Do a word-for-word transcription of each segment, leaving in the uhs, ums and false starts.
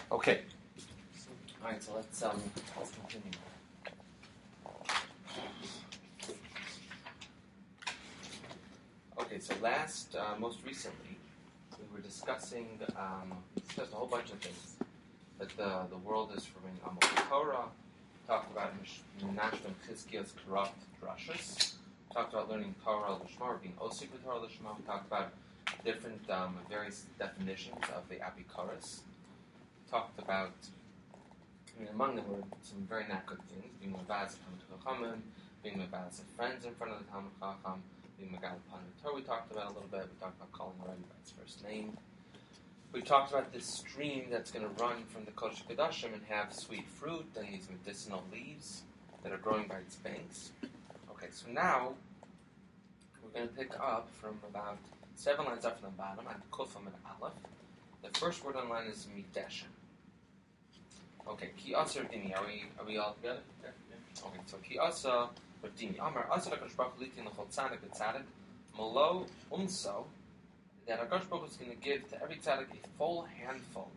Okay. All right, so let's um let's continue. Okay, so last, uh, most recently, we were discussing um, we discussed a whole bunch of things. That the the world is from Amal Torah. Talked about Menashe and Chizkiah's corrupt drushes. Talked about learning Torah Lishma, being Osik with Torah Lishma. We talked about different um, various definitions of the Apikoros. Talked about, I mean, among them were some very not good things, being Mavaz of Talmud Chachamim, being Mavaz of friends in front of the Talmud Chacham, being Megal upon the Torah we talked about a little bit. We talked about calling the Rebbe by its first name. We talked about this stream that's going to run from the Kodesh Kodashim and have sweet fruit and these medicinal leaves that are growing by its banks. Okay, so now we're going to pick up from about seven lines up from the bottom on Kufam and Aleph. The first word on line is Mideshen. Okay, Ki Asa Dini. Are we are we all together? Yeah. Yeah. Okay, so Ki Asa Dini. Amar Asa Lakadosh Baruch Hu Litin L'Chol Tzadik V'Tzadik Malo Umso. That HaKadosh Baruch Hu is going to give to every tzaddik a full handful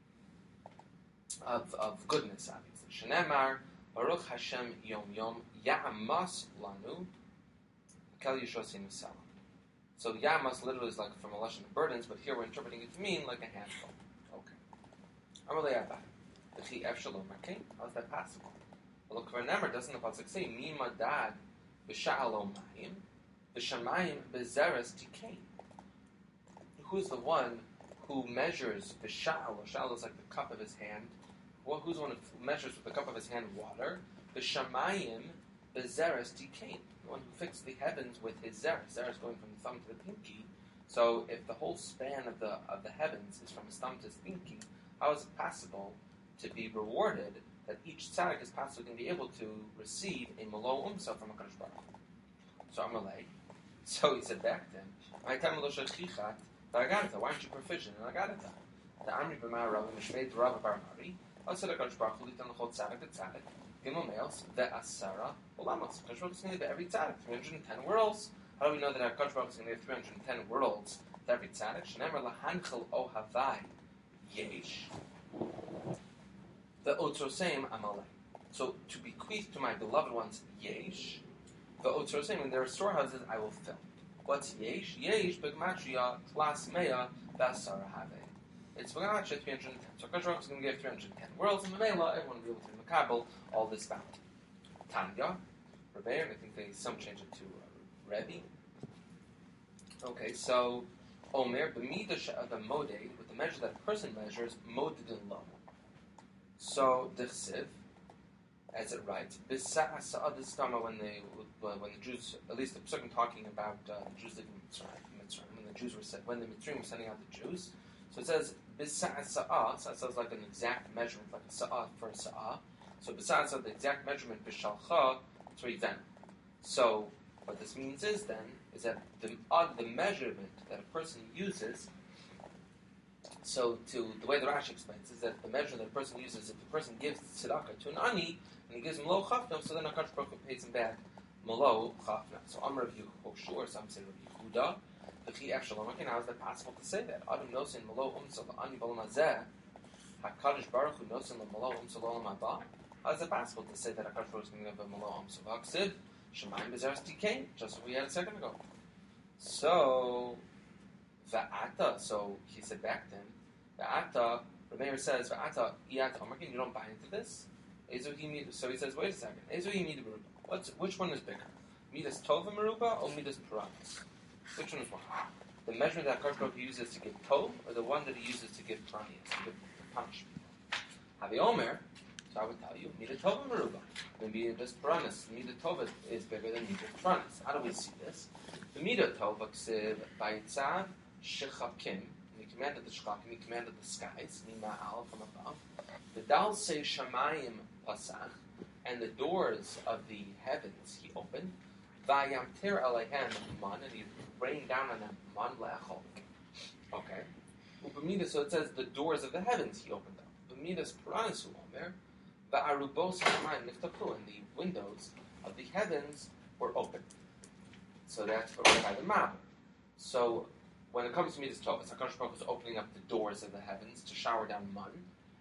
of, of goodness, obviously. Shenemar, Baruch Hashem Yom Yom, Ya'amas Lanu, Kel Yishosinu Salam. So Ya'amas literally is like from a lashon of burdens, but here we're interpreting it to mean like a handful. Okay. Amalei Abba, V'chi Ev Shalom Makein. How is that possible? Well, look, Kvar doesn't the pasuk say, Mi Madad B'Sha'alom Mayim, B'Shamayim B'Zeres Tikein. Who's the one who measures the sha'al? Sha'al is like the cup of his hand. Well, who's the one who measures with the cup of his hand water? The shamayim, the zeres tikain, the one who fixed the heavens with his zeres. Zeres going from the thumb to the pinky. So, if the whole span of the of the heavens is from his thumb to his pinky, how is it possible to be rewarded that each tzaddik is possibly going to be able to receive a malo umsa from a Kadosh Baruch Hu? So Amalei. So he said back then, "My time lo shechichat." Why aren't you proficient in Agadata? The Amri B'mar Rabbi Mishmei Rabbi Bar Mari. Also, the Kadosh Baruch Hu Litan L'Chol Tzadik V'Tzadik Gimel Males Ve'Asara Olamos. Kadosh Baruch Hu is going to give every tzaddik three hundred ten worlds. How do we know that our Kadosh Baruch Hu is going to give three hundred ten worlds to every tzaddik? Shenemer Lahanchel Ohavai Yesh. The Otzoseim Amalei. So to bequeath to my beloved ones Yesh. The Otzoseim, and their storehouses I will fill. What's yesh? Yesh b'gematria klas mea b'asara have. It's b'gematria three hundred ten. So Kadosh Baruch Hu is going to give three hundred ten worlds, and Mamela, everyone will be able to makabel all this bounty. Tanya, Rebbe, and I think they some change it to uh, Rebbe. Okay, so Omer b'midah the moded with the measure that a person measures moded in low. So dichsiv, as it writes, B'sa'a sa'ad istama when they when the Jews, at least the Pesukim talking about uh, the Jews living in Mitzrayim, when the Jews were set, when the Mitzrayim were sending out the Jews. So it says B'sa'a sa'ah. So it sounds like an exact measurement, like a sa'ah for a sa'ah. So B'sa'a sa'ah, the exact measurement B'shalcha tzriven. So what this means is then is that the uh, the measurement that a person uses. So to the way the Rashi explains is that the measurement that a person uses, if the person gives tzedakah to an ani, and he gives him lo chafnam, so then HaKadosh Baruch Hu pays him back malo chafnam. So Amar of Yehoshua, some say Rav Yehuda, v'chi ef shalom. Okay, how is that possible to say that? Adam nosin malo umsa ani b'olam hazeh, HaKadosh Baruch Hu nosin malo umsa l'olam haba. How is it possible to say that HaKadosh Baruch Hu is going to give a malo umsa v'aksiv shemayim b'zeres tikein, just as we had a second ago. So va'ata, so he said back then, va'ata, Rameir says va'ata iyat omerkin, you don't buy into this. So he says, wait a second. What's which one is bigger? Midas tova meruba or midas piranus? Which one is one? The measurement that Kadosh Baruch Hu uses to give tov, or the one that he uses to give piranus, to give punishment? Havi omer. So I would tell you, midas tova meruba. Maybe midas piranus. Midas tova is bigger than midas piranus. How do we see this? The midas tova ksiv ba'itzav shechakim. He commanded the shechakim. He commanded the skies. Mima'al from above. The dal say shamayim pasach, and the doors of the heavens he opened. Vayamtir aleihem man, and he rained down on them man le'achol. Okay. Ubamida, so it says the doors of the heavens he opened up. Ubamidas paranasu omer, va'arubos shamayim niftachu, and the windows of the heavens were open. So that's by the map. So when it comes to Midas Tovas, HaKadosh Baruch Hu is opening up the doors of the heavens to shower down man.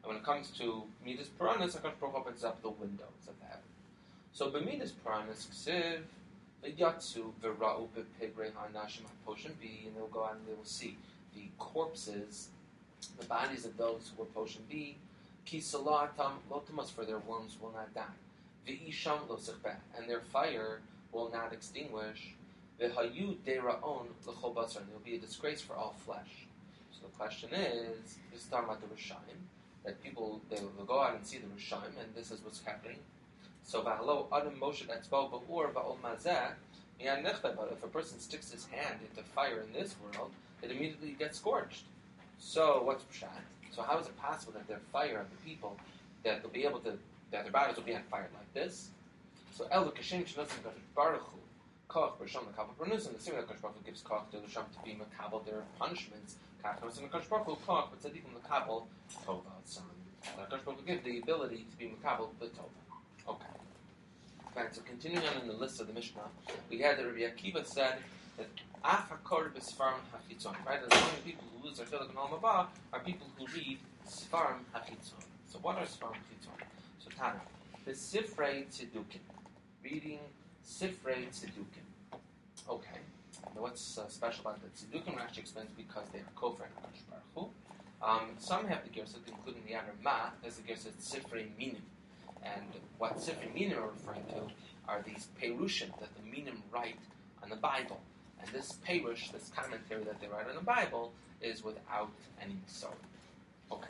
And when it comes to Midas Puranas, HaKadosh Baruch Hu opens up the windows of heaven. So B'Midas Puranas, Ksiv, V'yatsu, V'ra'u, B'pigrei ha'nashim ha'poshen B, and they'll go out and they will see the corpses, the bodies of those who were Poshen B, Ki Salatam, Lotamas, for their wombs will not die. V'isham lo sichbeh, and their fire will not extinguish. V'hayu dera'on l'chol basar, and it will be a disgrace for all flesh. So the question is, this is talking about the Rishayim, that people, they will go out and see the Rishayim, and this is what's happening. So v'halo adam Moshe etzbo ba'ur va'ol mazeh, miyad nechbeh, but if a person sticks his hand into fire in this world, it immediately gets scorched. So what's pshat? So how is it possible that their fire of the people, that they'll be able to, that their bodies will be on fire like this? So Elu Kashem Shnosim Kadosh Baruch Hu Koch B'Rishon L'Kabel B'Rnus, and the same way that Kadosh Baruch Hu gives Koch to L'Sham to be Makabel their punishments. Kach Nosim Kadosh Baruch Hu Koch B'Tzadikim L'Kabel Tova Tzam. Kadosh Baruch Hu gives the ability to be Makabel B'Tova. Okay. Fine. So continuing on in the list of the Mishnah, we had that Rabbi Akiva said that Af HaKor B'Sfarim HaChitzon. Right? And the only people who lose their Chilek and Olam Haba are people who read Sfarim HaChitzon. So what are Sfarim HaChitzon? So Tana, the Sifrei Tzedukim. Reading Sifrei Tzedukim. Okay. Now what's uh, special about the Tzedukim? Rashi explains because they are Kofar and HaKadosh Baruch Hu. Um, some have the Gersa, including the Yad Ma, as the Gersa Sifrei Minim. And what Sifrei Minim are referring to are these Perushim that the Minim write on the Bible. And this Perush, this commentary that they write on the Bible, is without any Mitzvah. Okay.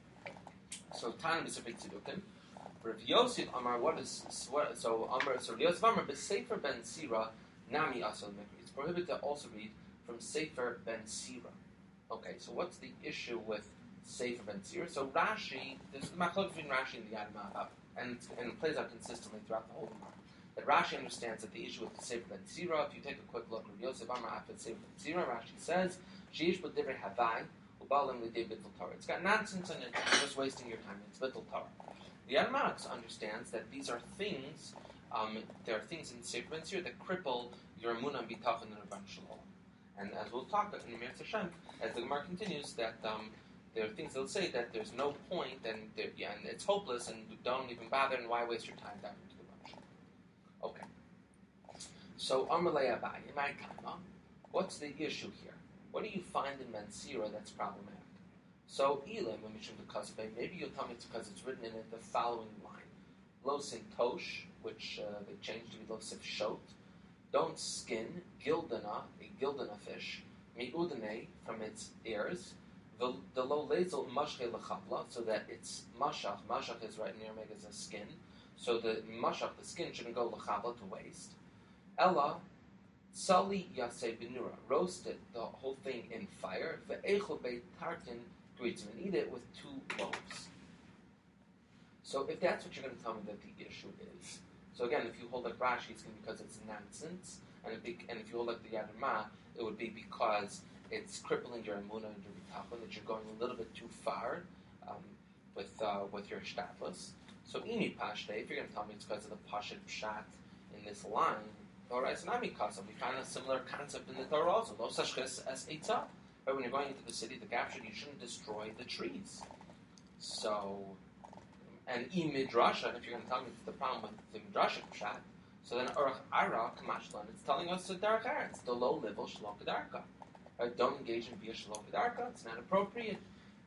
So Tana Sifrei Tzedukim. Rav Yosef Amar, what is what, so Amar? So Yosef Amar, B'Sefer Ben Sira Nami Asal Mikri. It's prohibited to also read from Sefer Ben Sira. Okay, so what's the issue with Sefer Ben Sira? So Rashi, there's the machlok between Rashi and the Yad Ma, and and it plays out consistently throughout the whole Gemara. That Rashi understands that the issue with the Sefer Ben Sira, if you take a quick look, Rav Yosef Amar after Sefer Ben Sira, Rashi says, Sheish b'divrei Havai u'balim l'dei bittul Torah. It's got nonsense in it. You're just wasting your time. It's bittul Torah. The Yad Ma understands that these are things, um, there are things in Sefer Ben Sira that cripple your emunah and bitachon and Rabban Shalom. And as we'll talk about in Mir Hashem, as the Gemara continues, that um, there are things that'll say that there's no point and, yeah, and it's hopeless and don't even bother and why waste your time diving into the Rabban Shalom. Okay. So, Amalei Abai, in my time, what's the issue here? What do you find in Ben Sira that's problematic? So, Elam, maybe you'll tell me it's because it's written in it the following line. Lo Sintosh, which uh, they changed to be Lo Sifshot. Don't skin, Gildana, a Gildana fish, Mi'udane, from its ears, the Lo Lezel Mashche L'Chapla, so that it's Mashach, Mashach is right near Meg as a skin, so the Mashach, the skin, shouldn't go L'Chapla to waste. Ella, Sali Yaseh Benura, roast it, the whole thing in fire, Ve'echel Beit Tarkin, greets him, and eat it with two loaves. So if that's what you're going to tell me that the issue is, so again, if you hold like Rashi, it's going to be because it's nonsense, and, be, and if you hold like the Yad Ma, it would be because it's crippling your emunah and your bitachon, that you're going a little bit too far um, with uh, with your shtatlas. So imi pashte, if you're going to tell me it's because of the pashit pshat in this line, or it's not mikasa, we find a similar concept in the Torah also. Lo sashches es eitzah. Right, when you're going into the city, the gapshot, you shouldn't destroy the trees. So, and e midrasha, and if you're going to tell me it's the problem with the midrasha pshat, so then Urach Ara Kamashlan, it's telling us the dark hair, it's the low level shalom kedarka. Right, don't engage in via shalom kedarka, it's not appropriate.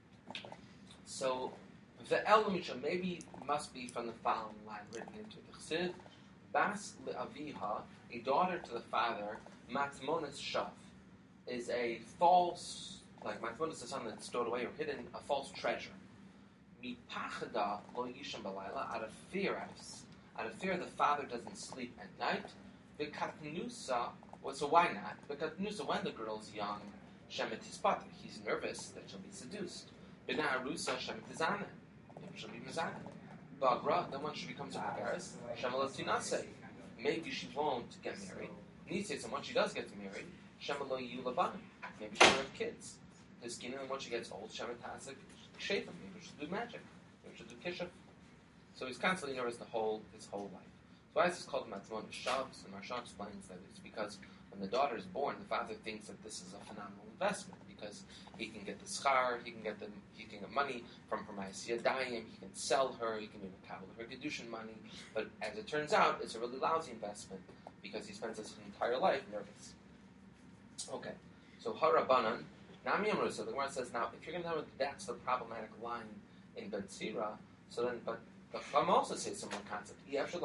So, the Elamisha maybe must be from the following line written into the Chsiv, Bas le'aviha, a daughter to the father, Matmonis Shav, is a false, like Matmonis is something that's stored away or hidden, a false treasure. Mipachada lo yisham balayla, out of fear, out of, out of fear the father doesn't sleep at night. V'katnusa, well, so why not? V'katnusa, when the girl's young, shemet hispata, he's nervous that she'll be seduced. B'na'arusa shemet tizana, she'll be mizana. Bagra, then when she becomes embarrassed, shemalatinase, maybe she won't get married. Nises, and when she does get married, shemalo yulaban, maybe she'll have kids. His skin, and when she gets old, shematasik, shafim, maybe she'll do magic, maybe she'll do kishuf. So he's constantly nervous the whole his whole life. So why is this called Matzmon Shavs? And Marsha explains that it's because when the daughter is born, the father thinks that this is a phenomenal investment because he can get the schar, he can get the he can get money from her ma'aseh yadayim, he can sell her, he can be makabel her kedushin money. But as it turns out, it's a really lousy investment because he spends his entire life nervous. Okay, so harabanan nami amru. So the Gemara says now, if you're going to know that that's the problematic line in Ben Sira, so then but the Chum also says similar concept.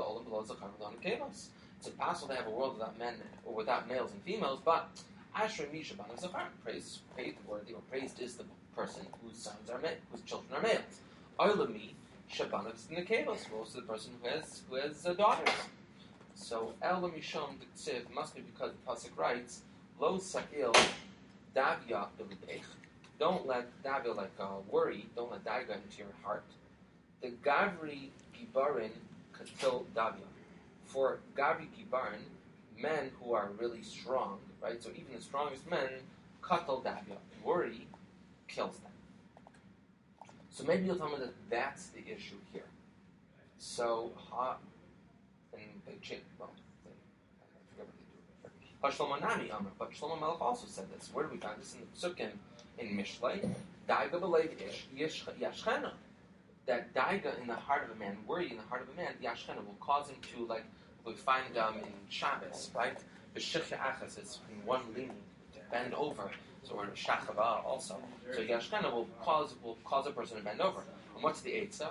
It's impossible to have a world without men or without males and females, but Asher Misha Banav Zachar, praised, worthy or praised is the person whose sons are male, whose children are males. Oilami Shabanav Nekevos, most of the person who has who has uh, daughters. So El Mishom Ksiv must be because the pasuk writes Lo Sa'il Davya Bilibech. Don't let Davya like uh, worry. Don't let Daiga into your heart. The Gavri Gibarin Katil Davya. For Gavri Gibarin, men who are really strong, right? So even the strongest men, Katil Davya. Worry kills them. So maybe you'll tell me that that's the issue here. So, ha, and they change, well, they, I forget what they do. Hashlomo Nami Amr, but Shlomo Melech also said this. Where do we find this in the Psukim in Mishlei? Daiga b'leiv ish yashchena. That daiga in the heart of a man, worry in the heart of a man, yashchena will cause him to, like we find um, in Shabbos, right? B'shich achas is in one leaning, to bend over. So we're in Shachava also. So Yashchena will cause will cause a person to bend over. And what's the Eitzah?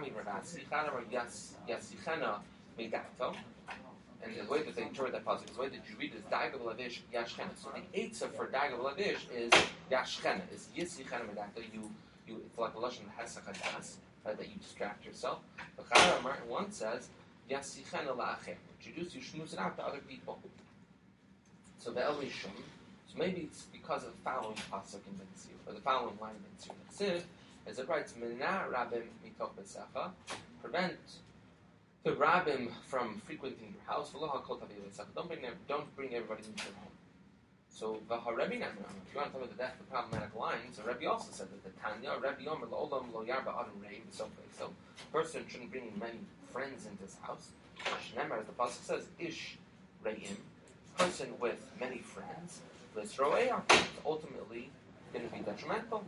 And the way that they interpret that pasuk, the way that you read it is Daiga B'Lavish Yashchena. So the Eitzah for Daiga B'Lavish is Yashchena, is Yisichena Medakta. You, you, it's like a Lashon Hesach, right, that you distract yourself. The Chayar Martin one says, Yasichena La'achem. What you do is you schmooze it out to other people. So the El Mishum, so maybe it's because of the following pasuk in Ben Sira, or the following line in Ben Sira. As it writes, Mina Rabim Mitoch Besecha, prevent the Rabbim from frequenting your house. Don't bring them, don't bring everybody into your home. So Vaharebi Namar, if you want to tell me that that's the problematic line, so Rebbe also said that the Tanya, Rebbe Yomer Lo Lo Yarba Adam Rei, so so a person shouldn't bring many friends into his house. Shnemar, as the pasuk says, Ish Reim, person with many friends. It's ultimately going to be detrimental.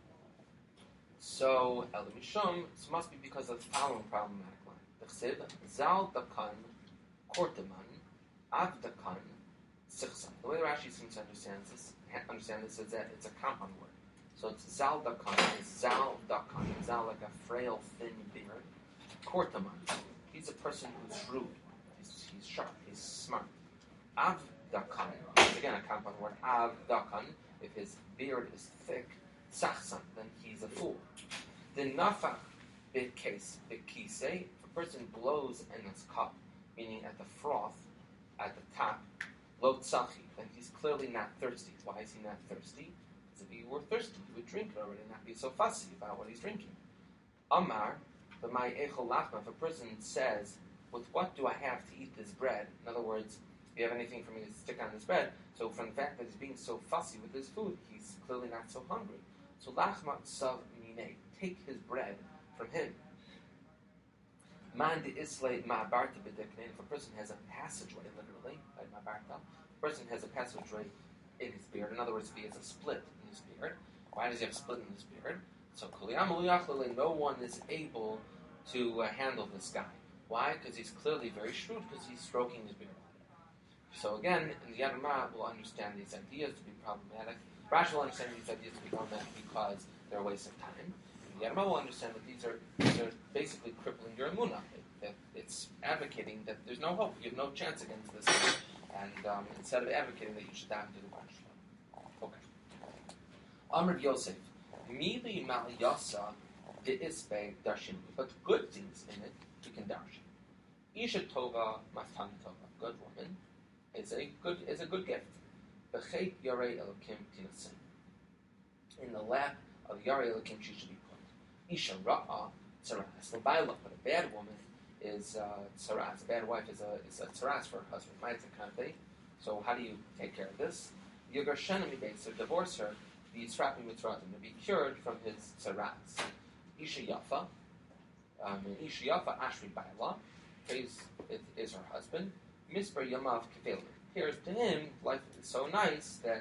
So, El Mishum, this must be because of the following problematic line. The Chsiv, Zal Dakan, Korteman, Av Dakan, Sichsan. The way Rashi seems to understand this, understand this is that it's a compound word. So it's Zal Dakan, it's Zal Dakan, Zal like a frail, thin beard. Korteman, he's a person who's shrewd, he's, he's sharp, he's smart. Av Dakan, again a compound word, Av Dakan, if his beard is thick, Sachsan, then he's a fool. The Nafach Bikase, Bikise, if a person blows in his cup, meaning at the froth, at the top, Lo Tzachi, then he's clearly not thirsty. Why is he not thirsty? Because if he were thirsty, he would drink it already and not be so fussy about what he's drinking. Amar, the my Echol Lachma, if a person says, with what do I have to eat this bread? In other words, do you have anything for me to stick on this bread? So from the fact that he's being so fussy with his food, he's clearly not so hungry. So lachma sav minei, take his bread from him. Man de islay ma'abarta b'deknein, if a person has a passageway, literally, like ma'abarta, a person has a passageway in his beard. In other words, if he has a split in his beard, why does he have a split in his beard? So no one is able to uh, handle this guy. Why? Because he's clearly very shrewd, because he's stroking his beard. So again, the Yadma will understand these ideas to be problematic. Rashi will understand these ideas to be problematic because they're a waste of time. And the Yadma will understand that these are these are basically crippling your emunah. It, that it's advocating that there's no hope, you have no chance against this thing. And um, instead of advocating that you should dive into the question. Okay. Amr Yosef, Mili Mal Yasa de Isbe Darshin. But good things in it, you can darshan. Isha Tova Matan Tova, good woman. Is a good is a good gift. B'cheit Yarei Elokim Tinasin. In the lap of Yarei Elokim she should be put. Isha Ra'a Tzaras L'Baila, but a bad woman is uh, Tzaras. A bad wife is a is a Tzaras for her husband. Ma'atzah Kanpei. So how do you take care of this? Yogar Shenami Beis, so divorce her. Be Yisrapi Mitzratim, to be cured from his Tzaras. Isha Yafa. Um, Isha Yafa Ashri Baila. Praise is her husband. Misper Yamav Kefelim. Here's to him, life is so nice that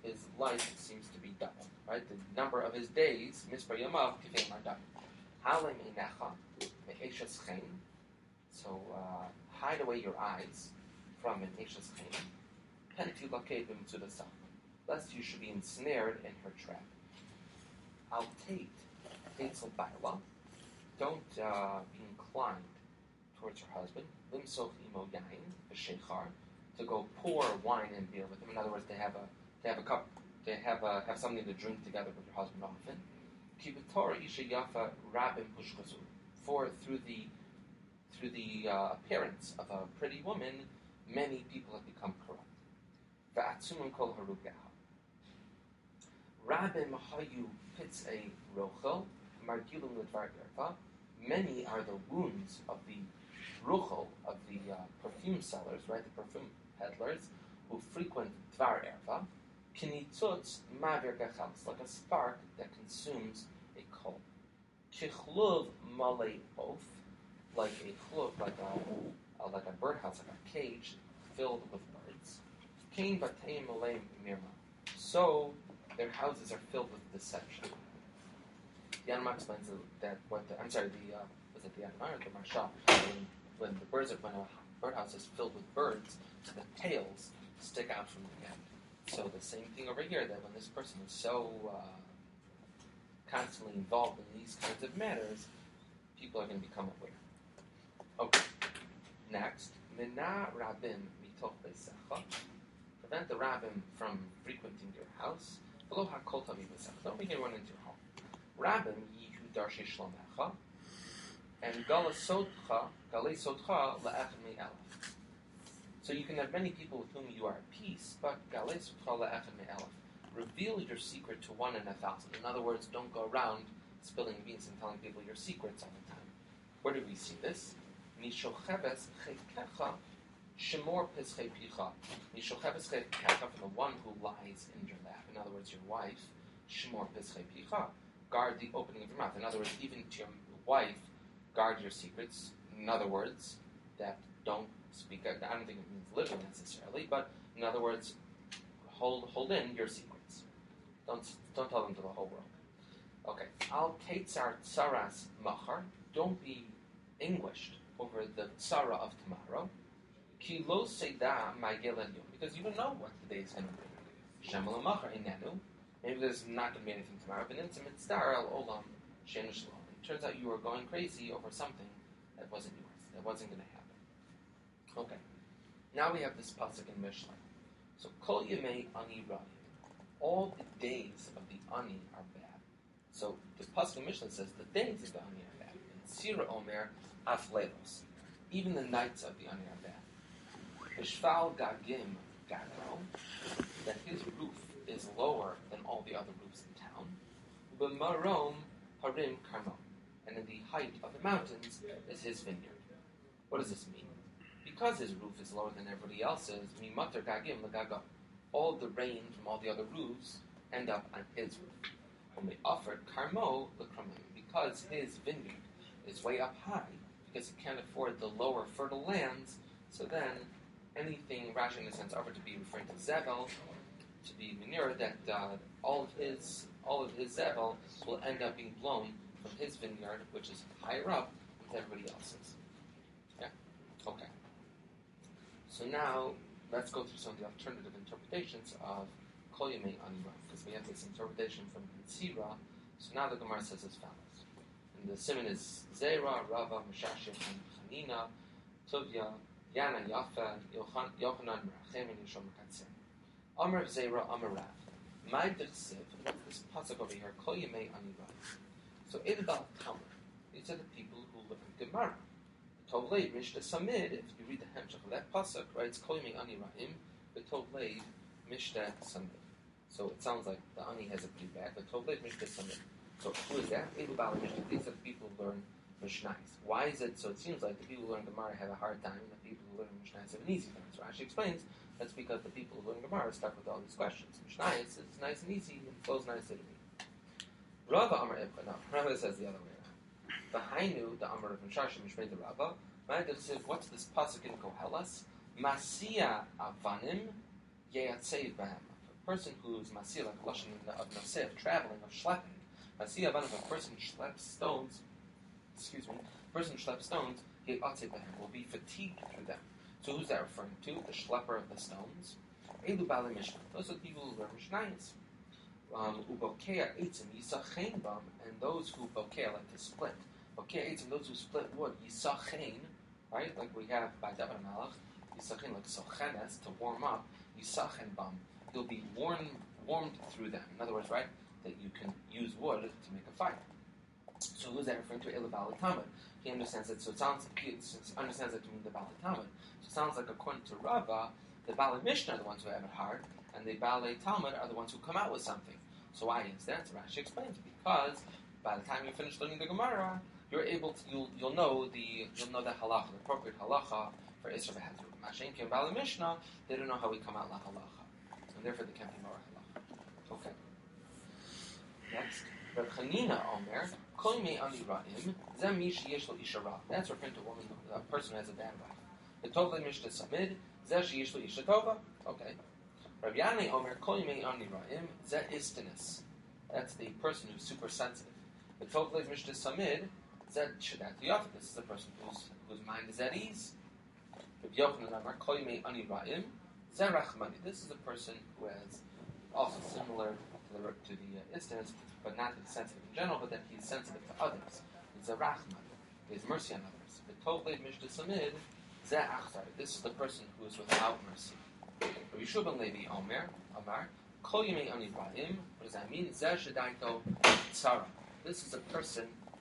his life seems to be doubled, right? The number of his days, Mispar Yamav, Kifeim are doubled. Halim Inecha, Me'eshes Chen. So uh, hide away your eyes from an Eshes Chen. Pentu Lakei B'Mitzuda Sach. Lest you should be ensnared in her trap. Al Tate, Tatzel Baila. Don't uh, be inclined towards her husband. Limsof Imo Yain, B'Shechar. To go pour wine and beer with him. In other words, they have a they have a cup, they have a, have something to drink together with your husband often. Kibatora Isha Yafa Rabim Pushkasu. For through the through the uh, appearance of a pretty woman, many people have become corrupt. Va'atzumim kol harugaha. Rabim hayu pitz a rochel margilum ledvar erva. Many are the wounds of the rochel, of the uh, perfume sellers, right, the perfume peddlers, who frequent dvar erva. Kinitzutz mavir gachals, like a spark that consumes a coal. Kichluv malei oaf, like a chluv, like a, uh, like a birdhouse, like a cage filled with birds. Kain bateim malei mirma. So their houses are filled with deception. The Yanmar explains that what the, I'm sorry, the uh, was it the Yanmar or the Marsha? When, when the birds, when a birdhouse is filled with birds, the tails stick out from the end. So the same thing over here, that when this person is so uh, constantly involved in these kinds of matters, people are going to become aware. Okay. Next, Mina Rabim Mitoch Beisecha. Prevent the Rabim from frequenting your house. Below HaKol Tavi Beisecha. Don't make anyone into your home. Rabim Yihu Darshi Shlomecha. And Gala Sotcha, Gale Sotcha La'echem Me'elef. So you can have many people with whom you are at peace, but Gale Sotcha La'echem Me'elef. Reveal your secret to one in a thousand. In other words, don't go around spilling beans and telling people your secrets all the time. Where do we see this? Mishocheves chekecha shemor pischei picha. Mishocheves chekecha, from the one who lies in your lap. In other words, your wife. Shemor pischei picha. Guard the opening of your mouth. In other words, even to your wife, guard your secrets. In other words, that don't speak. I don't think it means literally necessarily, but in other words, hold hold in your secrets. Don't don't tell them to the whole world. Okay. Al ketzar tsaras machar. Don't be anguished over the tsara of tomorrow. Ki lo seda ma'gel el yom. Because you don't know what the day is going to bring. Shemal machar inenu. Maybe there's not going to be anything tomorrow. But intimate star al olam shein shalom. It turns out you were going crazy over something that wasn't yours. That wasn't going to happen. Okay. Now we have this pasuk in Mishnah. So kol yemei ani rayim. All the days of the ani are bad. So the pasuk in Mishnah says the days of the ani are bad. And Sira Omer aflelos. Even the nights of the ani are bad. Ishval gagim gago. That his roof is lower than all the other roofs in town. B'marom harim karmo. And in the height of the mountains is his vineyard. What does this mean? Because his roof is lower than everybody else's, mimater gagim lagago. All the rain from all the other roofs end up on his roof. When we offered karmo l'kramim, because his vineyard is way up high, because he can't afford the lower fertile lands, so then anything, Rashi in a sense offered to be referring to zevel, to be manure, that uh, all of his all of his zevel will end up being blown from his vineyard, which is higher up than everybody else's. Yeah? Okay. So now, let's go through some of the alternative interpretations of Kol Yemei Ani Rayim, because we have this interpretation from Sira. So now the Gemara says as follows. And the simon is Zera, Rava, Meshashim, and Chanina, Tovia, Yana, Yafa, Yochanan, Merachem, and Yishom Katzer. Amar Zera, Amar Rav. My Dechsev, what's this pasuk over here? Kol Yemei Ani Rayim. So Edabal Tamer, these are the people who live in Gemara. Tovleid Mishta Samid, if you read the Hemshach of that pasuk, right, it's Kol Yemei Ani Rayim, but Tovleid Mishta Samid. So it sounds like the Ani has a pretty bad, but Tovleid Mishta Samid. So who is that? Edabal Mishta. These are the people who learn Mishnais. Why is it? So it seems like the people who learn Gemara have a hard time, and the people who learn Mishnais have an easy time. So Rashi explains that's because the people who learn Gemara are stuck with all these questions. Mishnais is nice and easy, and flows nicely to me. Rava Amar Ibcha. No, Rava says the other way around. V'hainu, the Amar of Mishashim, Mishmei the Rava. What's this pasuk in Kohelas? Masia avanim yeyatzeiv b'hem. person who's masir, like lashon of nasif, traveling, of schlepping. Masir of a person schleps stones. Excuse me. A person who schleps stones, he will be fatigued through them. So who's that referring to? The schlepper of the stones. Elu Bali Mishnah. Those are the people who learn Mishnayos. Um, Ubokea Eitzim Yisachein Bam, and those who bokea, like to split. Bokea Eitzim, those who split wood, Yisachein, right? Like we have by David Malach, Yisachein, like Sochenes, to warm up, Yisachen Bam. You'll be warm, warmed through them. In other words, right, that you can use wood to make a fire. So who's that referring to? Elu Bali Talmud. He understands it, so it sounds, he understands it to mean the Bali Talmud. So it sounds like according to Rava, the Bali Mishnah are the ones who have it hard, and the Bali Talmud are the ones who come out with something. So why is that? So Rashi explains, because by the time you finish learning the Gemara, you're able to, you'll, you'll know the, you'll know the halacha, the appropriate halacha for Isra v'Hezru. Mashenki and Bali Mishnah, they don't know how we come out la halacha, and therefore they can't be more halacha. Okay. Next, Reb Chanina Omer, Kol mei ani ra'im, zeh mi sheyesh lo isha ra. That's referring to a woman, a person who has a bad wife. The tov le mishta samid, zeh sheyesh lo isha tova. Okay. Rabbi Yanai Omer, Kol mei ani ra'im, zeh istinus. That's the person who's super sensitive. The tov le mishta samid, zeh shedat yochid. This is the person whose whose mind is at ease. Rabbi Yochanan Omer, Kol mei ani ra'im, zeh rachmani. This is a person who has also similar to the, to the uh, istinus, but not that he's sensitive in general, but that he's sensitive to others. He's a rachman. He has mercy on others. The tovlev mishta samid, zeh achtar. This is the person who is without mercy. Rabbi Yeshua ben Levi Omer, Amar, kol yemei ani ra'im. What does that mean? Zeh shedaito tzara. This is a person.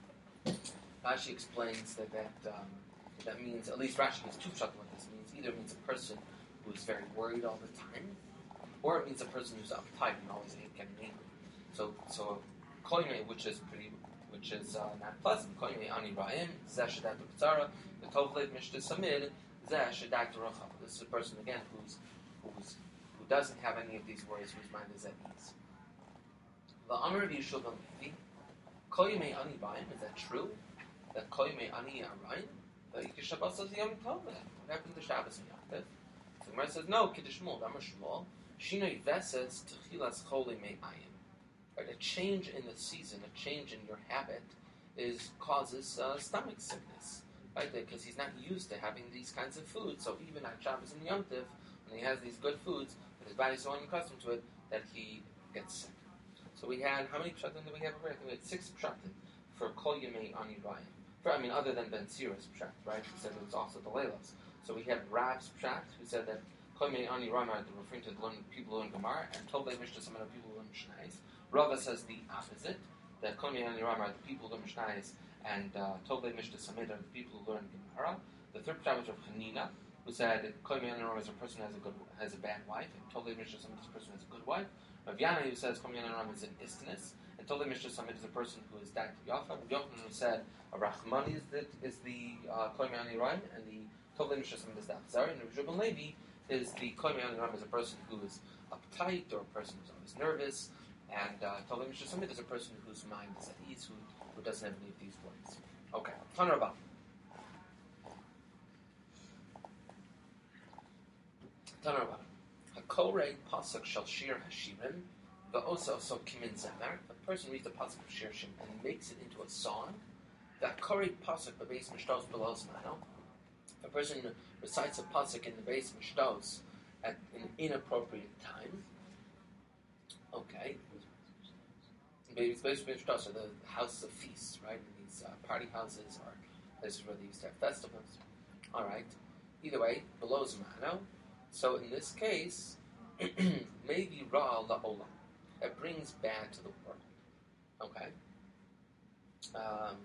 Rashi explains that that, um, that means, at least Rashi gives two pshat what this means. Either it means a person who is very worried all the time, or it means a person who's uptight and always getting angry. So, so koyme, which is pretty, which is uh, not pleasant. Koyme ani ra'im, zeh shedat b'tzara, the tovlev mishta samid, zeh shedat rochav. This is a person again who's who's who doesn't have any of these worries, whose mind is at ease. The Amar of Yeshua ben Levi, koyme ani ra'im. Is that true? That koyme ani ra'im? The Yikishabas says Yom Tov. What happened to Shabbos and Yom Tov? So the Gemara says no. Kiddush Shmuel, Amar Shmuel, shinoi veses techilas choli me'ayim. Right, a change in the season, a change in your habit, is causes uh, stomach sickness, right? Because he's not used to having these kinds of foods. So even on Shabbos and Yom Tov, when he has these good foods, his body's so unaccustomed to it that he gets sick. So we had, how many pshatim did we have over here? I think we had six pshatim for Kol Yemei Ani Rayim. For, I mean, other than Ben Sira's pshat, right? He said it was also the Leilos. So we had Rav's pshat, who said that Kol Yemei Ani Rayim are referring to the people who learn Gemara, and Tovlei Mishta some other people who learn Mishnayos. Rava says the opposite, that Kol Yemei Ani Rayim are the people who learn Mishnayos, and uh, Tovlei Mishta Samid are the people who learn Gemara. The third pshat was of Hanina, who said Kol Yemei Ani Rayim is a person who has a good has a bad wife, and Tovlei Mishta Samid is a person who has a good wife. Rav Yana, who says Kol Yemei Ani Rayim is an istinus, and Tovlei Mishta Samid is a person who is Dak Yafa. Rav Yochanan, who said a Rachmani is the is the uh, Kol Yemei Ani Rayim, and the Tovlei Mishta Samid is Dak Zari, and Rav Yeshua ben Levi is the Kol Yemei Ani Rayim is a person who is uptight or a person who's always nervous. And uh, Tovlei Mishta Samid is a person whose mind is at ease, who, who doesn't have any of these worries. Okay, Tanur Rabba. Tanur Rabba. Hakorei pasuk shel shir hashirim, va'osa so kimin zemer. A person reads the pasuk of shir shim and makes it into a song. That korei pasuk bebeis mishtos below zmano. A person recites a pasuk in the base mishtos at an inappropriate time. Okay. It's basically Mishtos are the houses of feasts, right? In these uh, party houses or places where they used to have festivals. All right. Either way, below Zmano. So in this case, maybe Ra la'olam. It brings bad to the world. Okay. Um,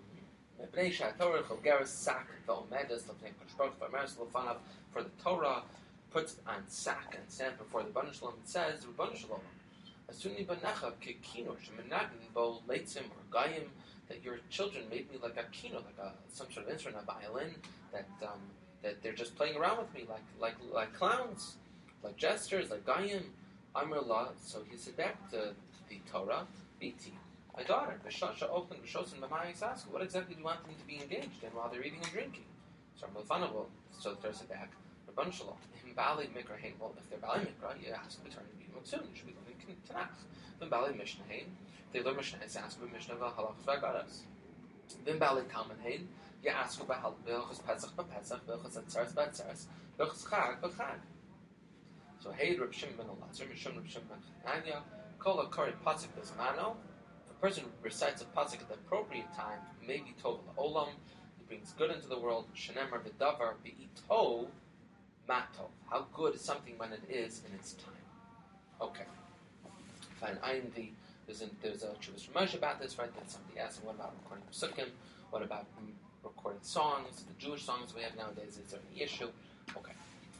for the Torah puts on sack and stand before the Rebbeinu Shalom. It says, Rebbeinu Shalom, Asuni banecha kekino shemenagin bo leitzim or gayim, that your children made me like a kino, like a some sort of instrument, a violin, that um, that they're just playing around with me like like like clowns, like jesters, like gayim. Amr Allah. So he said back to the Torah, Biti, my daughter, b'shasha open b'shosin b'mayis ask, what exactly do you want them to be engaged in while they're eating and drinking? So Amr will so the Torah said back, Rabban Shalom, in Bali Mikra Hain, well, if they're Bali Mikra, you ask them to turn to be Mutsun, you should be learning Tanakh. Then Bali Mishnah Hain, if they learn Mishnah, you ask them Mishnah about Halachas Vagaras. Then Bali Talmud Hain, you ask about Halachas Pesach B'Pesach, Halachas Atzeres B'Atzeres, Halachas Chag B'Chag. So Haid Reb Shimon ben Elazar, Mishum Reb Shimon ben Chananya, Kol HaKari Pasuk B'Zmano. If a person recite a pasuk at the appropriate time, maybe Tov L'Olam, he brings good into the world. Shenemar V'Davar B'Ito Matov. How good is something when it is in its time? Okay. Fine. I'm the there's a there's a Jewish Moshe about this, right? Then somebody asked him, what about recording pasukim? What about recording songs? The Jewish songs we have nowadays, is there any issue? Okay.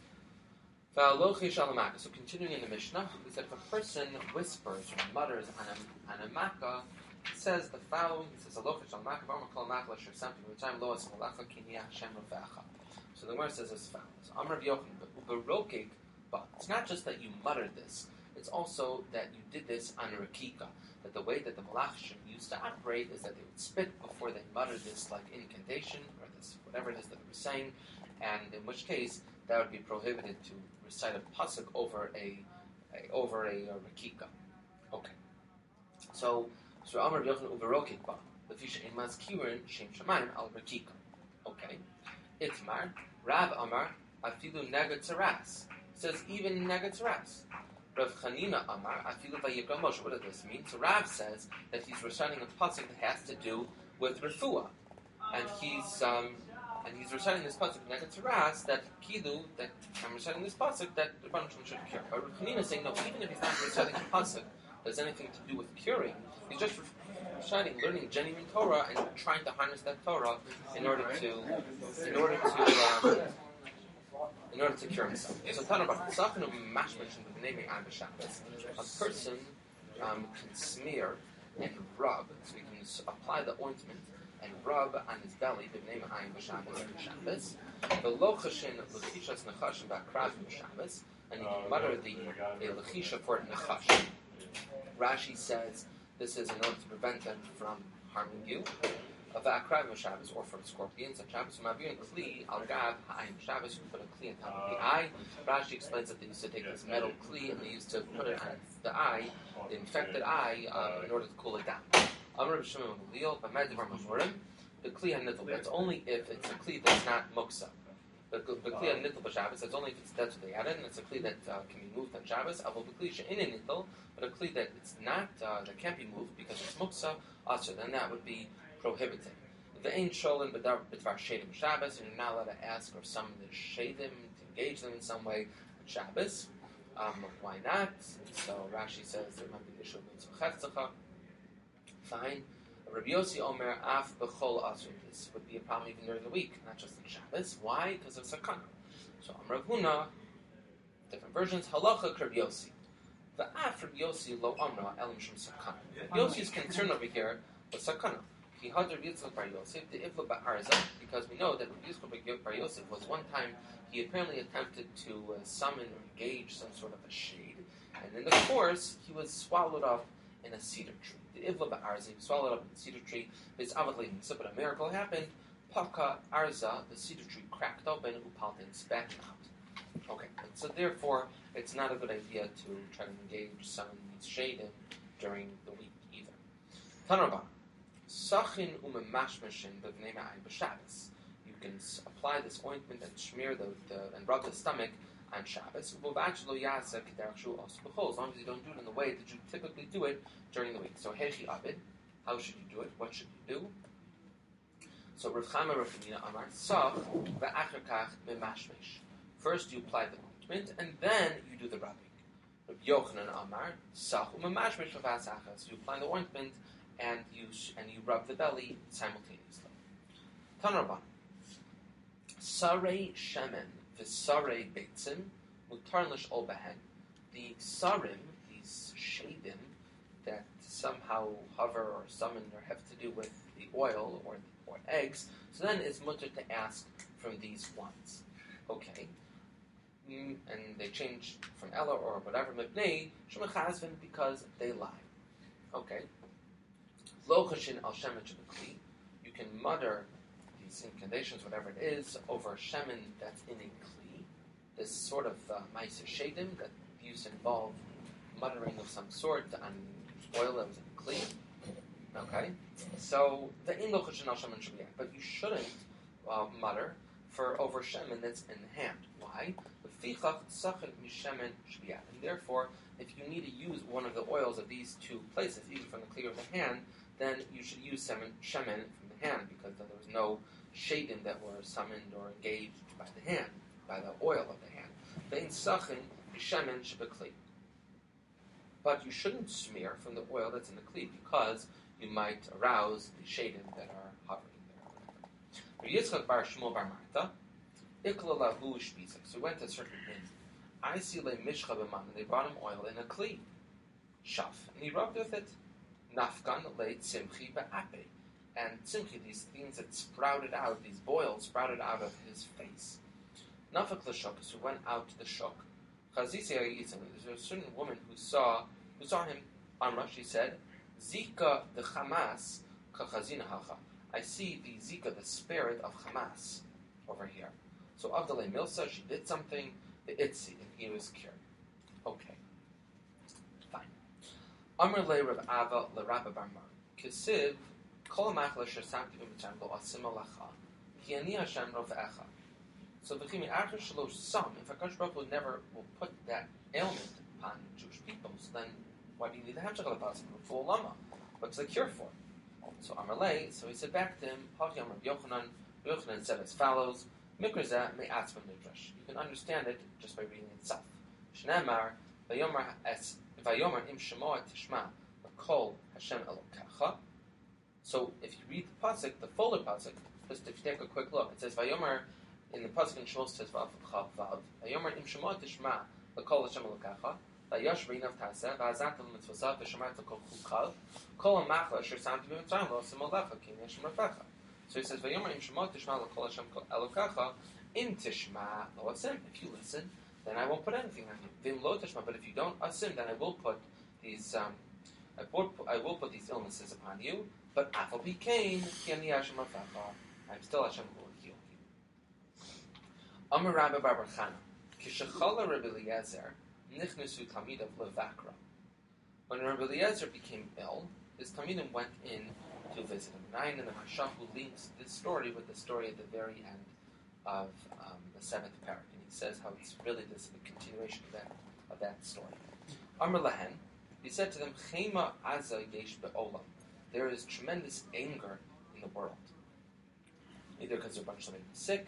So continuing in the Mishnah, we said if a person whispers or mutters on a, on a makkah, it says the following. It says, so the Gemara says as follows. But it's not just that you muttered this, it's also that you did this on a rakika. That the way that the Malachim used to operate is that they would spit before they muttered this like incantation, or this whatever it is that they were saying, and in which case that would be prohibited to recite a pasuk over a, a over a, a rakika. Okay. So so Amar Yochanan uberokik ba the fish in mazkirin shem shamayim al rakika. Okay. Itmar Rav Amar afilu negatzaras says even negatzaras. Rav Chanina Amar afilu vayikra Moshe. What does this mean? So Rav says that he's reciting a pasuk that has to do with refuah, and he's um. And he's reciting this pasuk negatzaras that kidu that I'm reciting this pasuk that the Rebbeinu should cure. But Chanina is saying no, even if he's not reciting a pasuk that has anything to do with curing, he's just reciting, learning genuine Torah and trying to harness that Torah in order to, in order to, um, in order to cure himself. So talking about Sachnu Mashmashim with naming on Shabbos, a person um, can smear and rub, so he can apply the ointment and rub on his belly, b'nei ma'ayim b'Shabbos and b'Shabbos. The lochashin lechishas nechashim ba'krav b'Shabbos, and you can mutter the a lechisha for nechash. Rashi says this is in order to prevent them from harming you. Of akrav b'Shabbos, or from scorpions on Shabbos. Ma'avir kli al gav ha'ayim b'Shabbos, you put a kli on top of the eye. Rashi explains that they used to take this metal kli and they used to put it on the eye, the infected eye, uh, in order to cool it down. The kli hanitl, that's only if it's a kli that's not muksa. The kli hanitl b'Shabbos, that's only if it's, that's what they added, and it's a kli that uh, can be moved on Shabbos. Avol b'kli she'inin nitl, but a kli that it's not, uh, that can't be moved because it's muksa, asher, then that would be prohibited. The ain't sholin b'dvar shedim Shabbos, and you're not allowed to ask or summon the shedim to engage them in some way on Shabbos. Um, why not? So Rashi says there might be the issue of mitzvah. Fine. Rabbi Yossi Omer af b'chol asur. This would be a problem even during the week, not just on Shabbos. Why? Because of sakana. So Amar Rav Huna, different versions. Halacha Rabbi Yossi. The af Rabbi Yossi lo amra elim shum sakana. Rabbi Yossi's concern over here was sakana. He had Rabbi Yitzchak Bar Yosef the ivla ba'arza, because we know that Rabbi Yitzchak Bar Yosef was one time he apparently attempted to uh, summon or engage some sort of a shade, and in the course he was swallowed up in a cedar tree. The Ivla Ba'arza, he was swallowed up in the cedar tree. His Avatli Nisa, but a miracle happened. Paka Arza, the cedar tree cracked open, Upaltin spat out. Okay, and so therefore, it's not a good idea to try to engage someone who needs shade in during the week either. Tanarba, Sachin Umemashmashin B'vnei Ma'ayim B'Shabbos. You can apply this ointment and smear the, the and rub the stomach on Shabbos, as long as you don't do it in the way that you typically do it during the week. So, Hechi Abid, how should you do it? What should you do? So, Rav Chama Rav Chanina Amar, Sach ve'achar kach b'mashmesh. First you apply the ointment, and then you do the rubbing. Rav Yochanan Amar, Sach u'memashmesh v'vasachas. You apply the ointment, and you sh- and you rub the belly simultaneously. Tanarban, Sarei Shemen v'Sarei Beitzim mutar l'sh'ol behen. The sarim, these shadim that somehow hover or summon or have to do with the oil or or eggs, so then it's mutter to ask from these ones. Okay. Mm, and they change from Ella or whatever, mipnei shemachazvin, because they lie. Okay. Lo chashin al shemen shebekli. You can mutter these incantations, whatever it is, over shemen that's in a kli. this sort of uh, Ma'aser Shedim that used to involve muttering of some sort on oil that was in a kli. Okay, so the inlo chashanal shemen shebiyah, but you shouldn't uh, mutter for over shemen that's in the hand. Why? And therefore, if you need to use one of the oils of these two places, either from the kli or the hand, then you should use shemen, shemen from the hand, because then there was no shadim that were summoned or engaged by the hand, by the oil of the hand. Vein sachin shemen shebekli. But you shouldn't smear from the oil that's in the kli, because you might arouse the shadim that are hovering there. Yitzchak bar Shmuel bar Marta, iklalahu shpizak. So he went to a certain inn. I see le mishcha b'man, and they brought him oil in a kli, shaf, and he rubbed with it. Nafkan le tzimchi ba'ape, and tzimchi, these things that sprouted out, these boils sprouted out of his face. Nafak l'shok, who went out to the shok. Chazisi ha'yitzim, there's a certain woman who saw who saw him. Amra, she said, Zika the Hamas kachazina hacha. I see the Zika, the spirit of Hamas, over here. So Avdalei Milsa, she did something, the Itzi, and he was cured. Okay. Fine. Amr le Rav Ava le Rabba Bar Mar. Kisiv kol machla shesamti b'mitzrayim lo asim alacha ki ani Hashem rofecha. So v'chimi achar shalosh sam, if HaKadosh Baruch Hu never will put that ailment upon Jewish people, so then why do you need the Hamshach of the Pasuk? Full lama. What's the cure for? So Amr le, so he said back to him, Hachi Amr Yochanan, Yochanan said as follows, Mikrazah me atzma midrash. You can understand it just by reading itself. Shneimar, Vayomer es, Vayomer im shemoah tishma, Kol Hashem Elokecha. So if you read the pasuk, the fuller pasuk, just if you take a quick look, it says Vayomer in the pasuk in Shmuel says Vav Chav Vav. Vayomer im shemoah tishma, Kol Hashem Elokecha. Vayosh reinav taseh, Va'azat el mitzvosav, V'shamat el kol chukav, Kol amachla asher samti b'mitzrayim lo asim alecha, Ki ani Hashem rofecha. So he says, Vayomer im shemoah tishma, Kol Hashem Elokecha, in tishma lo asim. If you listen, then I won't put anything on you. Vim lo tishma, but if you don't asim, then I will put these um, I will, I will put these illnesses upon you, but afal became ki ani Hashem rofecha. I'm still Hashem who will heal you. Amar Rabbi Bar Chana, Kishachala Rabbi Eliezer, nichnesu tamidav levakra. When Rabbi Eliezer became ill, his tamidim went in to visit him. Nine in the Mashach who links this story with the story at the very end of um, the seventh parak, and he says how it's really this the continuation of that of that story. Amar Lahen, he said to them, Chema aza yesh be'olam. There is tremendous anger in the world. Either because there are a bunch of people sick,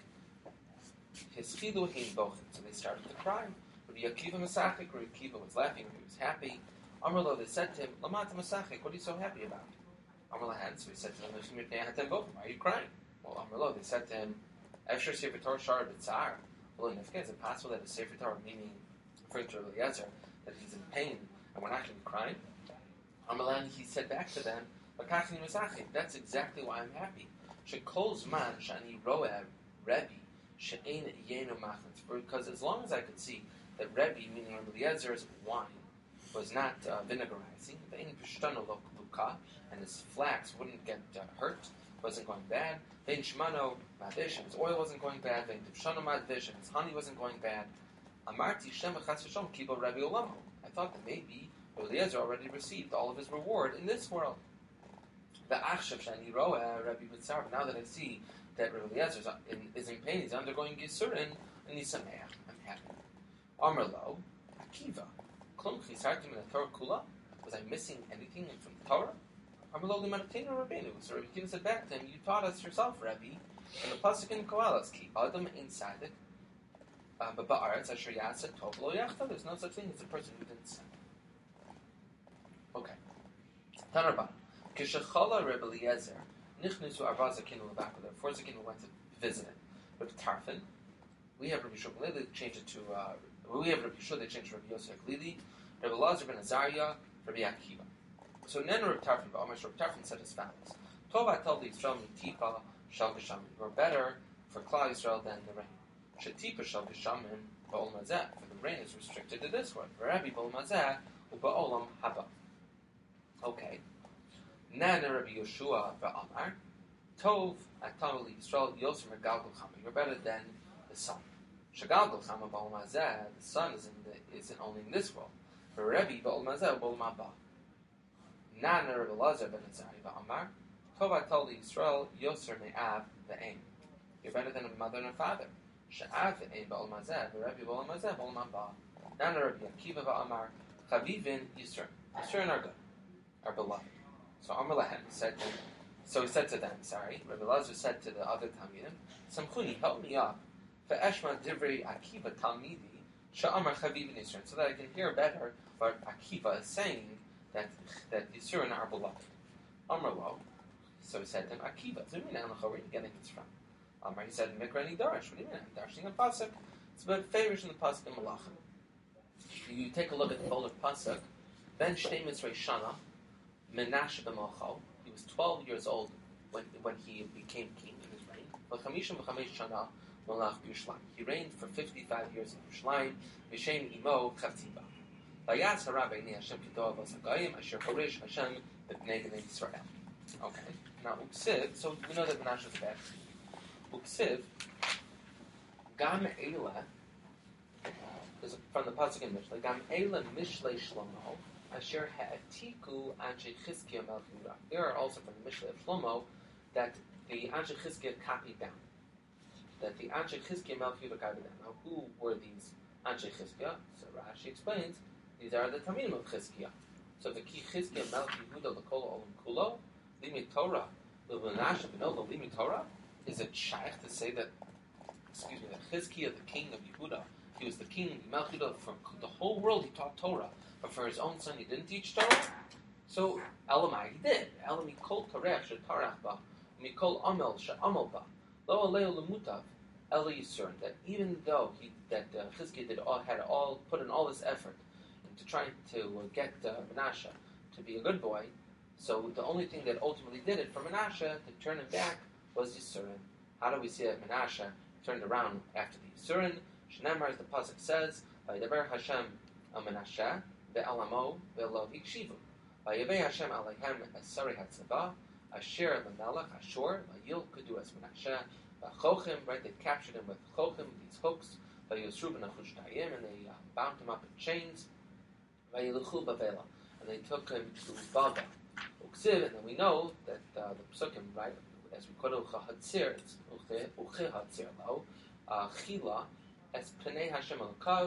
hischilu hein bochen, so they started to cry. Rabbi Akiva Masachik, Rabbi Akiva was laughing, he was happy. Amar Lo, they said to him, Lamata Masachik, what are you so happy about? Amar Lahen, so he said to them, why are you crying? Well, Amar Lo, they said to him, Efshar Sefer Torah Shar B'tzar. Well, in Nifka, is it possible that a Sefer Torah, meaning, referring to Rabbi Eliezer, that he's in pain, and we're not going to be crying? Amar Lahen, he said back to them, Bakachni Masachik, that's exactly why I'm happy. Shekol Zman Shani Roeh Rebbe She'ein Yenu Machlitz. Because as long as I could see that Rebbe, meaning Rabbi Eliezer's wine, was not uh, vinegarizing, and his flax wouldn't get uh, hurt, wasn't going bad. Vein Shmano Madish, and his oil wasn't going bad. Vein Tivshano Madish, and his honey wasn't going bad. Amarti Shem Chas V'Shalom Kibo Rebbe Olamo. I thought that maybe Rabbi Eliezer already received all of his reward in this world. The Achshav Shani Roeh Rebbe B'tzar. Now that I see that Rabbi Eliezer is in, is in pain, he's undergoing Gisurin, and he's sameach. I'm happy. Amar Lo, Akiva, Klum Chisartim in the Torah Kula. Was I missing anything from the Torah? Amar Lo Limartenu Rabbeinu. So Rabbi Akiva said back to him, you taught us yourself, Rabbi, in the pasuk in Koheles, Ki Adam Ein Sadik, but Ba'aretz Asher Yaseh Tov Lo Yachta. There's no such thing as a person who didn't sin. Okay. Tanarban. Kishachala Rebbe Eliezer, Nichnusu Arba Zakin Levakra. There four Zakin went to visit him. But Tarfin, we have Rabbi Shmuel Lili changed it to. Uh, we have Rabbi Shmuel. They changed Rabbi Yosef Lili, Rabbi Lazar ben Azariah, Rabbi Akiva. So then Rabbi Tarfin, but Rabbi Tarfin said as follows: Tova told the Yisrael Tipa Shal Geshamim. You're better for Klal Yisrael than the rain. Shetipa Shal Geshamim Ba'ol Mazeh. For the rain is restricted to this word. Rabbi Ba'ol Mazeh U'Ba'olam Haba. Okay. Nana Rabbi Yeshua Ba'amar Tov Atamali Yisrael Yosem Regalgal Chama. You're better than the sun. Shagal Chama Ba'ol Mazeh, the sun is in the isn't only in this world. For Rebbe Ba'ol Mazeh Ba'ol Mabah. Nana Rebbe Lazar ben Azari Ba'amar. Tova told Yisrael Yoser Me'av Ve'em. You're better than a mother and a father. She'av Ve'em Ba'ol Mazeh, the Rebbe Ba'ol Mazeh Ba'ol Mabah. Nana Rebbe Akiva Ba'amar. Chavivin Yisrael. Yisrael are good, are beloved. So Amar Lahem said to, so he said to them, sorry, Rebbe Lazar said to the other Talmidim, Samchuni, help me up. Ve'eshma divrei Akiva Talmidi, she'amar Chavivin Yisrael, so that I can hear better what Akiva is saying, that that Yisrael are beloved. Amar Lo, so he said to him, Akiva, so what do you mean, where are you getting this from? Amar, he said, Mikrani Darash, what do you mean? I'm darshing a pasuk. It's about favorish in the pasuk in Malachim. You take a look at the whole of pasuk. Ben Shtei Mitzrei Shana, Menashe b'Malcho. He was twelve years old when when he became king in his reign. V'chamishim v'chamesh Shana Malach b'Yerushalayim. He reigned for fifty-five years in Yerushalayim. V'shem imo Chavtiva. Vayas hara b'nei Hashem k'dov v'sagayim asher horish Hashem b'nei Bnei Yisrael. Okay. Now Uksiv. So we know that Menashe is bad. Uksiv. Gam Eila. From the pasuk in Mishlei, Gam Eila Mishlei Shlomo. Asher ha'atiku Anshe Chizkiah Melech Yehuda. There are also from the Mishlei of Shlomo that the Anshe Chizkiah copied down. That the Anshe Chizkiah Melech Yehuda copied down. Now, who were these Anshe Chizkiah? So Rashi explains, these are the Talmidim of Chizkiah. So the Ki Chizkiah Melech Yehuda L'Kol Olam Kulo, Limi Torah, L'Menashe B'no Limi Torah, is it shaykh to say that, excuse me, that Chizkiah, the king of Yehuda, he was the king, Melech Yehuda, for the whole world he taught Torah. But for his own son, he didn't teach Torah. So Elamai, he did. Elam Mikol Tarech Shetarach Ba, Mikol Amel She'amel Ba, Lo Aleo Lemutav, Eli Yisur. That even though he that uh, Chizkiah did all had all put in all this effort into trying to uh, get uh, Menashe to be a good boy, so the only thing that ultimately did it for Menashe to turn him back was Yisurin. How do we see that Menashe turned around after the Yisurin? Shneimar, as the pasuk says, Vayidaber Hashem al Menashe. Ve'alamo ve'lo hikshivu. Vayavei Hashem aleihem esari hatzava. Asher lemelech Ashur. Vayil kudu es Menashe. V'chochim, right, they captured him with chochim, these hooks. Vayosru b'nachush dayim, and they uh, bound him up in chains. Vayiluchu bavela, and they took him to Bava. Uksiv, and then we know that uh, the psukim, right, as we quote Ucha Hatzir, it's Uche Hatzir lo, Chila, es Pnei Hashem al-Kav,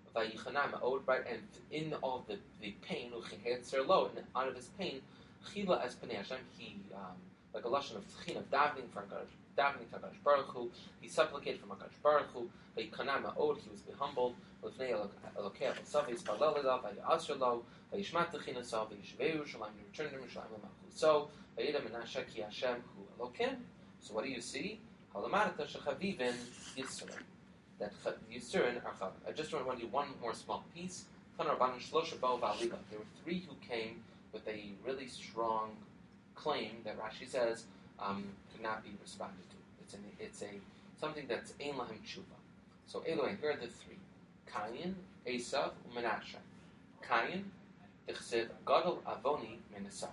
right, and in all the, the pain, and out of his pain, Chila es Pnei Hashem, he, um, like a lashon of tchin, of davening for HaKadosh, davening to HaKadosh Baruch Hu, he supplicated from HaKadosh Baruch Hu, Vayichanam ha'od, he was humbled, L'fnei Elokei Avosav, Yispalel Elav, Vayasher lo, Vayishmat T'chinasav, Vayishvei Yerushalayim, he returned to Yerushalayim l'malchut. So, Vayida Menashe ki Hashem hu Elokim. So what do you see? Halamarata shechavivin Yisrael. That Yisurin are Chaviv. I just want to do one more small piece. There were three who came with a really strong claim that Rashi says um, could not be responded to. It's, an, it's a something that's Ein Lahem Tshuva. So Elohim, here are the three. Cain, Esav, Menashe. Cain, Ichsev, Gadol Avoni min Esau.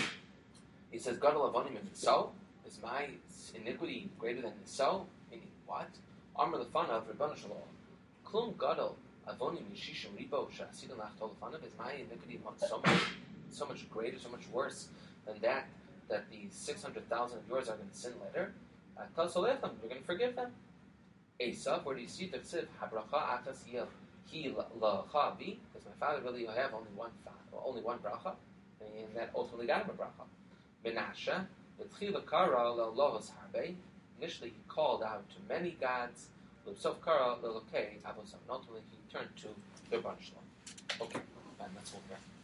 He says, Gadol Avoni min Esau? Is my iniquity greater than Esau? Meaning what? Amr Lefanav, Ribbon Shalom. Klum Gadol Avoni min Shishim Ribo Sha'asidon Lachtol Lefanav. Is my iniquity so much, so much greater, so much worse than that, that the six hundred thousand of yours are going to sin later? Tasolechem, you're going to forgive them. Esav, where do you see the tzib? Habracha achas yel he lacha bi? Does my father really have only one father, only one bracha? And that ultimately got him a bracha. Menashe, v'tchila kara le'lohos harbe. Initially, he called out to many gods. L'psof kara le'lokei avosam. And ultimately, he turned to the Rebbeinu Shalom. Okay, and let's move here.